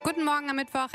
Guten Morgen am Mittwoch,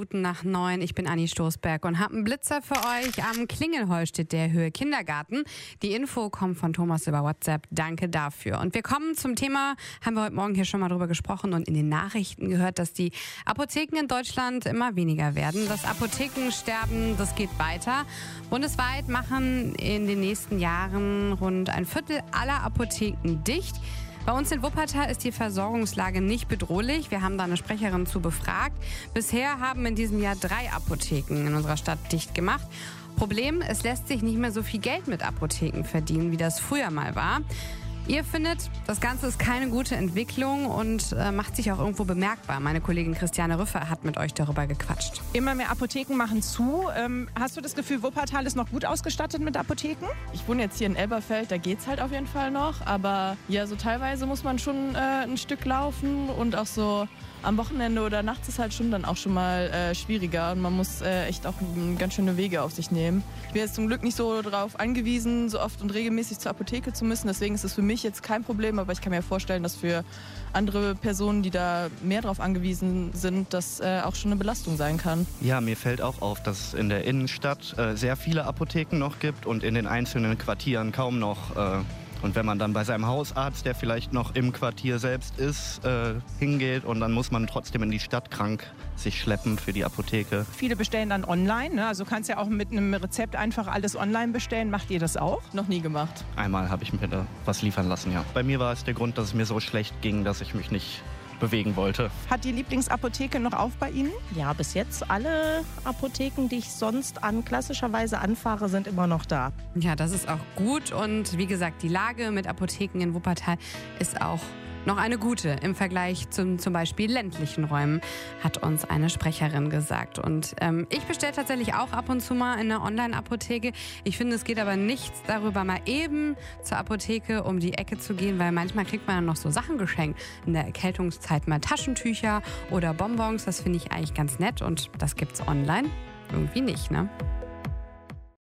8:11. Ich bin Anni Stoßberg und habe einen Blitzer für euch. Am Klingelheuer steht der Höhe Kindergarten. Die Info kommt von Thomas über WhatsApp. Danke dafür. Und wir kommen zum Thema, haben wir heute Morgen hier schon mal drüber gesprochen und in den Nachrichten gehört, dass die Apotheken in Deutschland immer weniger werden. Das Apothekensterben, das geht weiter. Bundesweit machen in den nächsten Jahren rund ein Viertel aller Apotheken dicht. Bei uns in Wuppertal ist die Versorgungslage nicht bedrohlich. Wir haben da eine Sprecherin zu befragt. Bisher haben in diesem Jahr 3 Apotheken in unserer Stadt dicht gemacht. Problem, es lässt sich nicht mehr so viel Geld mit Apotheken verdienen, wie das früher mal war. Ihr findet, das Ganze ist keine gute Entwicklung und macht sich auch irgendwo bemerkbar. Meine Kollegin Christiane Rüffer hat mit euch darüber gequatscht. Immer mehr Apotheken machen zu. Hast du das Gefühl, Wuppertal ist noch gut ausgestattet mit Apotheken? Ich wohne jetzt hier in Elberfeld, da geht's halt auf jeden Fall noch. Aber ja, so teilweise muss man schon ein Stück laufen und auch so am Wochenende oder nachts ist halt schon dann auch schon mal schwieriger. Und man muss echt auch ganz schöne Wege auf sich nehmen. Ich bin jetzt zum Glück nicht so darauf angewiesen, so oft und regelmäßig zur Apotheke zu müssen. Deswegen ist es für mich jetzt kein Problem, aber ich kann mir vorstellen, dass für andere Personen, die da mehr darauf angewiesen sind, das auch schon eine Belastung sein kann. Ja, mir fällt auch auf, dass es in der Innenstadt sehr viele Apotheken noch gibt und in den einzelnen Quartieren kaum noch. Und wenn man dann bei seinem Hausarzt, der vielleicht noch im Quartier selbst ist, hingeht und dann muss man trotzdem in die Stadt krank sich schleppen für die Apotheke. Viele bestellen dann online, ne? Also kannst ja auch mit einem Rezept einfach alles online bestellen. Macht ihr das auch? Noch nie gemacht. Einmal habe ich mir da was liefern lassen, ja. Bei mir war es der Grund, dass es mir so schlecht ging, dass ich mich nicht bewegen wollte. Hat die Lieblingsapotheke noch auf bei Ihnen? Ja, bis jetzt alle Apotheken, die ich sonst klassischerweise anfahre, sind immer noch da. Ja, das ist auch gut und wie gesagt, die Lage mit Apotheken in Wuppertal ist auch noch eine gute im Vergleich zum Beispiel ländlichen Räumen, hat uns eine Sprecherin gesagt. Und ich bestelle tatsächlich auch ab und zu mal in einer Online-Apotheke. Ich finde, es geht aber nichts darüber, mal eben zur Apotheke um die Ecke zu gehen, weil manchmal kriegt man dann noch so Sachen geschenkt. In der Erkältungszeit mal Taschentücher oder Bonbons, das finde ich eigentlich ganz nett und das gibt's online irgendwie nicht, ne?